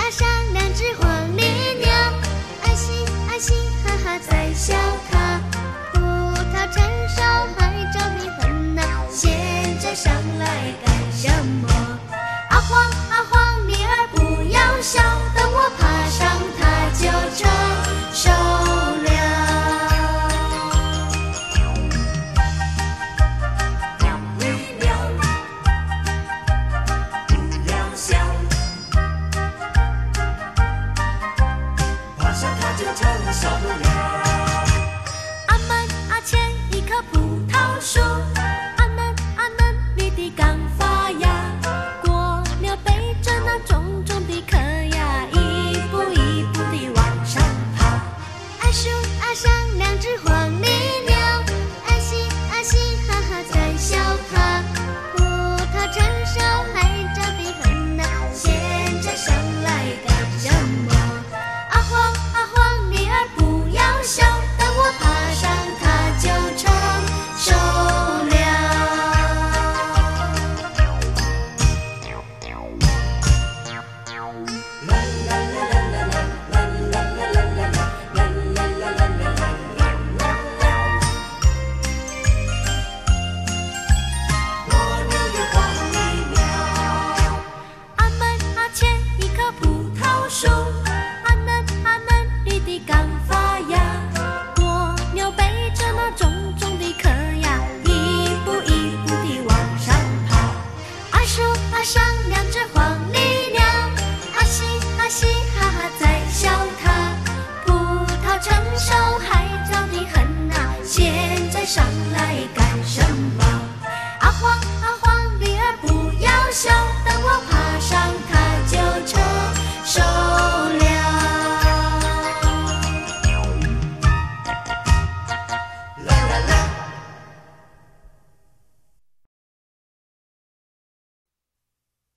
啊上两只黄鹂鸟，爱嘻爱嘻哈哈在笑它。葡萄成熟还着你很呐，现在上来干什么？啊晃啊晃，你儿不要笑，等我爬上它就成熟了。 黄鹂鸟，不要笑，爬上它就成熟了。 阿门阿前一棵葡萄树，阿嫩阿嫩绿的刚发芽，蜗牛背着那重重的壳呀，一步一步地往上爬。爱树啊上两只黄鹂鸟，爱嘻啊嘻哈哈在笑它。葡萄成熟还着的很呐，现在上来干什么？啊晃啊晃，你儿不要笑，等我爬上它就成熟了。 蜗牛与黄鹂鸟， 阿门阿前一棵葡萄树，阿嫩阿嫩绿的刚发芽，蜗牛背着那重重的壳呀，一步一步地往上爬。爱树啊上两只黄鹂鸟，啊嘻啊嘻哈哈在笑它。葡萄成熟还早得很呐，现在上